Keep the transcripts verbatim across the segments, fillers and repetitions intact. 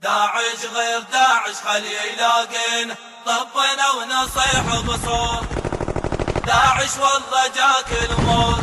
داعش غير داعش خلي يلاقينا، طبنا ونصيح بصوت. داعش والله جاك الموت،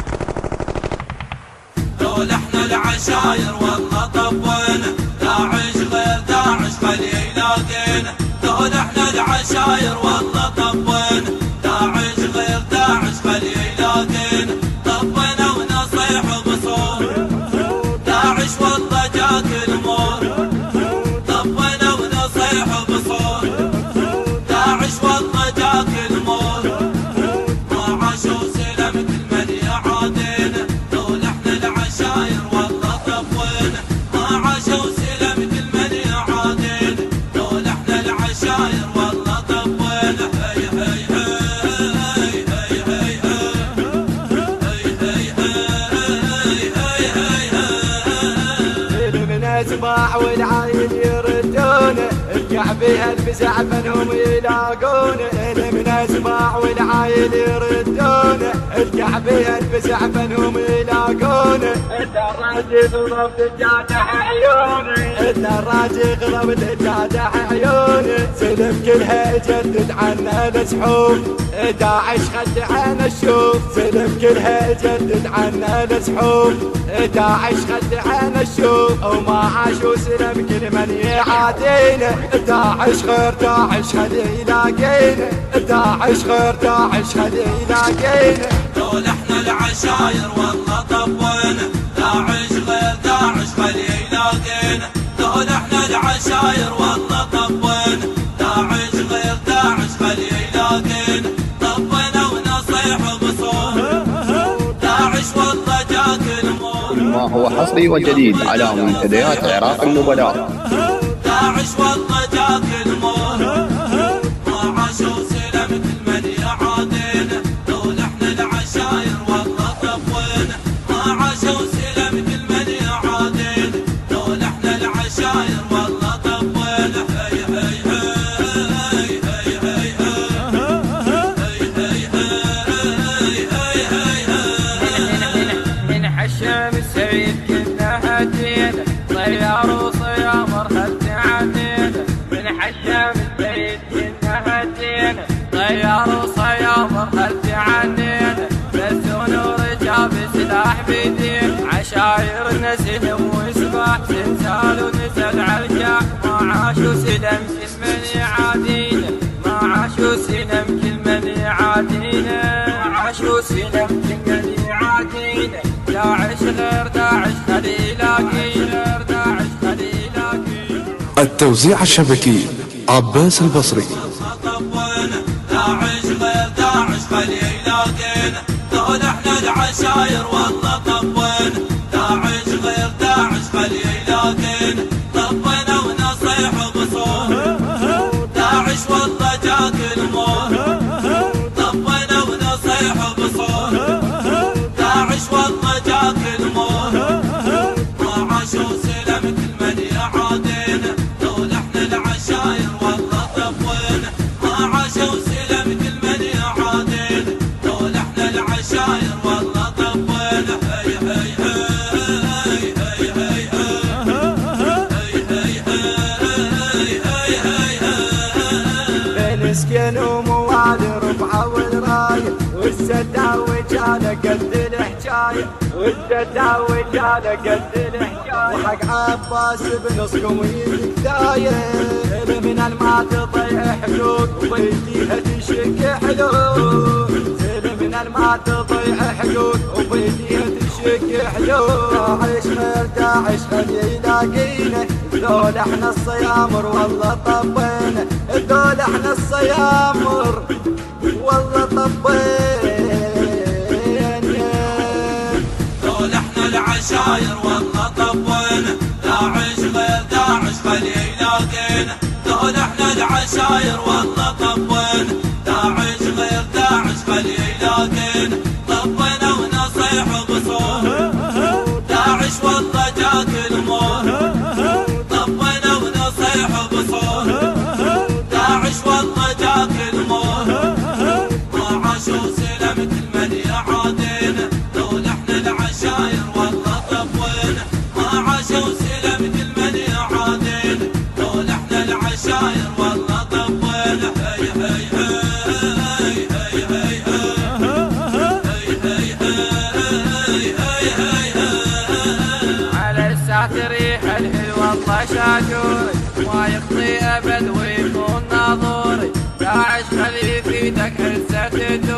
دول احنا العشاير والله طبنا. داعش غير داعش خلي يلاقينا، دول احنا العشاير والله طبنا. داعش غير داعش خلي يلاقينا، طبنا ونصيح بصوت. داعش والله جاك الموت، طبنا ونصيح بصوت. داعش والله جاك الموت، ما عاشوا سلم كل من يعادينا. دول احنا العشاير والله طبنا، ما عاشوا سلم كل من يعادينا. دول احنا العشاير والله طبنا. هي هي هي هي هي المنازباح والعايل يردونه، الكعبية الفزع منهم يلاقونه. المنازباح والعايل يردونه، الكعبية الفزع منهم يلاقونه. الدراج يغضب تجادح عيونه، الدراج يغضب تجادح عيونه. سلم كلها يجدد عنا السحوب، داعش خد عنا الشوف. سلم كلها يجدد عنا السحوب، داعش خد عنا الشوف. وما عاشوا سلم كل من يعادينا. داعش غير داعش خلي يلاقينا، داعش غير داعش خلي يلاقينا. دول احنا العشاير والله طبنا، داعش غير داعش خلي يلاقينا. دول احنا العشاير والله طبنا، داعش غير داعش خلي يلاقينا. طبنا ونصيح بصوت. داعش والله جاك الموت، ما هو حصري وجديد على منتديات عراق النبلاء. داعش والله جاك الموت، ما عاشوا سلم كل من يعادينا. دول احنا العشاير والله طبنا، ما عاشوا سلم كل من يعادينا. دول احنا العشاير والله طبنا. هي هي هي هي هي من حشام السعيد كنا هدينا، طيار وصيامر خد عدينا. من حشام السعيد كنا هدينا، طيار وصيامر خد عدينا. بسون ورجاب سلاح بيدين، عشاير نسلم وسباح. سلسال ونسل عالجاح، ما عاشوا سلم كل من يعادينا. ما عاشوا سلم كل من يعادينا، ما عاشوا سلم كل من يعادينا. داعش غير داعش خلي يلاقينا، غير داعش خلي يلاقينا. التوزيع الشبكي عباس البصري. داعش غير داعش خلي يلاقينا، دول احنا العشاير والله طبنا. داعش غير داعش خلي يلاقينا، طبنا ونصيح بصوت. داعش والله جاك الموت، طبنا ونصيح بصوت. داعش والله جاك الموت، ما عاشوا سلم كل من يعادينا. دول احنا العشاير والله طبنا، ما عاشوا سلم كل من يعادينا. دول احنا العشاير والله طبنا. هي هي هي هي هي بين سكن ومواد ربعه والرايه، والستاوج على قد الحجايه، والستاوج على قد الحجايه. وحق عباس بنصكم يدايه، من الماء تضيع حدود وبيديها تشك حلول. من الماء تضيع حدود وبيديها تشك حلول. داعش غير داعش خلي يلاقينا، دول احنا الصيامر والله طبينا. دول احنا الصيامر والله طبينا. دول احنا العشاير والله طبنا، داعش غير داعش خلي يلاقينا. دول احنا العشاير والله طبنا، داعش غير داعش خلي يلاقينا. طبنا ونصيح بصوت. داعش والله جاك الموت، طبنا ونصيح بصوت. داعش والله جاك الموت، ما عاشوا سلم كل من يعادينا. دول احنا العشاير والله طبنا، ما عاشوا سلم كل من يعادينا. لا تريح الهل والله شاجوري ما يخطي ابد ويكون ناظوري داعش خلي في ايدك حسة